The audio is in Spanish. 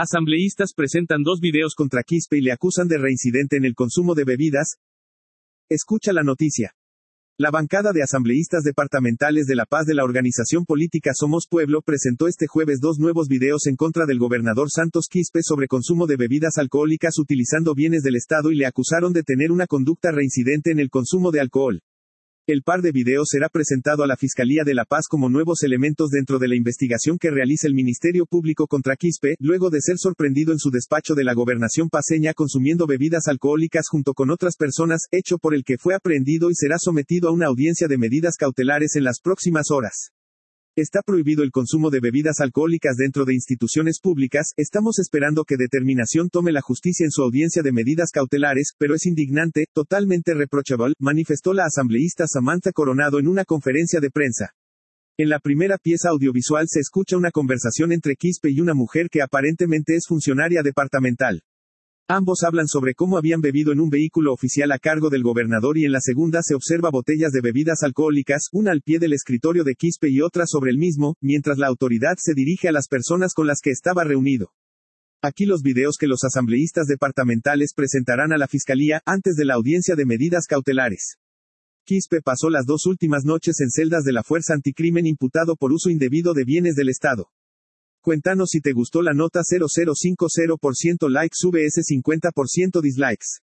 Asambleístas presentan 2 videos contra Quispe y le acusan de reincidente en el consumo de bebidas. Escucha la noticia. La bancada de asambleístas departamentales de La Paz de la organización política Somos Pueblo presentó este jueves 2 nuevos videos en contra del gobernador Santos Quispe sobre consumo de bebidas alcohólicas utilizando bienes del Estado y le acusaron de tener una conducta reincidente en el consumo de alcohol. El par de videos será presentado a la Fiscalía de La Paz como nuevos elementos dentro de la investigación que realiza el Ministerio Público contra Quispe, luego de ser sorprendido en su despacho de la gobernación paceña consumiendo bebidas alcohólicas junto con otras personas, hecho por el que fue aprehendido y será sometido a una audiencia de medidas cautelares en las próximas horas. Está prohibido el consumo de bebidas alcohólicas dentro de instituciones públicas, estamos esperando que determinación tome la justicia en su audiencia de medidas cautelares, pero es indignante, totalmente reprochable, manifestó la asambleísta Samantha Coronado en una conferencia de prensa. En la primera pieza audiovisual se escucha una conversación entre Quispe y una mujer que aparentemente es funcionaria departamental. Ambos hablan sobre cómo habían bebido en un vehículo oficial a cargo del gobernador y en la segunda se observa botellas de bebidas alcohólicas, una al pie del escritorio de Quispe y otra sobre el mismo, mientras la autoridad se dirige a las personas con las que estaba reunido. Aquí los videos que los asambleístas departamentales presentarán a la Fiscalía, antes de la audiencia de medidas cautelares. Quispe pasó las 2 últimas noches en celdas de la Fuerza Anticrimen imputado por uso indebido de bienes del Estado. Cuéntanos si te gustó la nota. 0050% likes vs 50% dislikes.